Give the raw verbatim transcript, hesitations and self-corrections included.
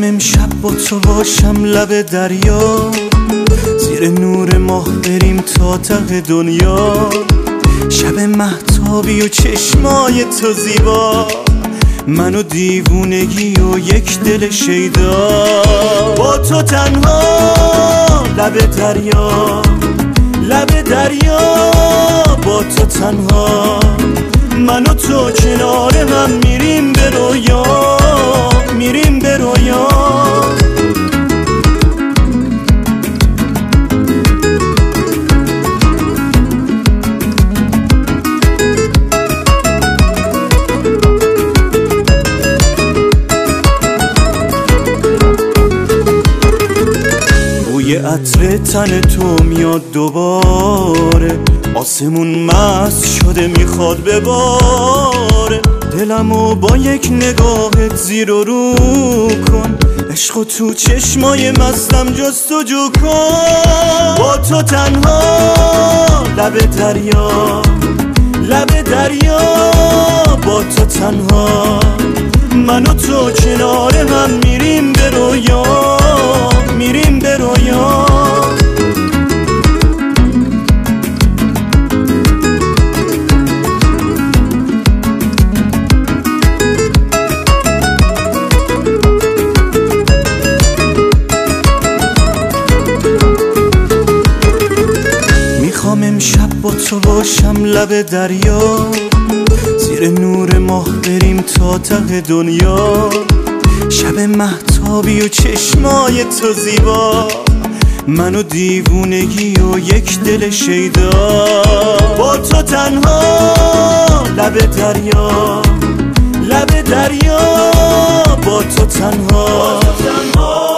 امشب با تو باشم لب دریا، زیر نور ماه بریم تا ته دنیا. شب مهتابی و چشمای تو زیبا، منو دیوونگی و یک دل شیدا. با تو تنها لب دریا، لب دریا، با تو تنها، من و تو کنار هم میریم به رویا، میریم به رویا. بوی عطر تن تو میاد دوباره، آسمون مست شده میخواد بباره. دلمو با یک نگاهت زیر و رو کن، عشق و تو چشمای مستم جستجو کن. با تو تنها لب دریا، لب دریا، با تو تنها، من و تو کنار هم میریم به رویا، میریم به رویا. میخوام امشب با تو باشم لب دریا، زیر نور ماه بریم تا ته دنیا. شب مهتابی و چشمای تو زیبا، منو دیوونگی و یک دل شیدا. با تو تنها لب دریا، لب دریا، با تو تنها.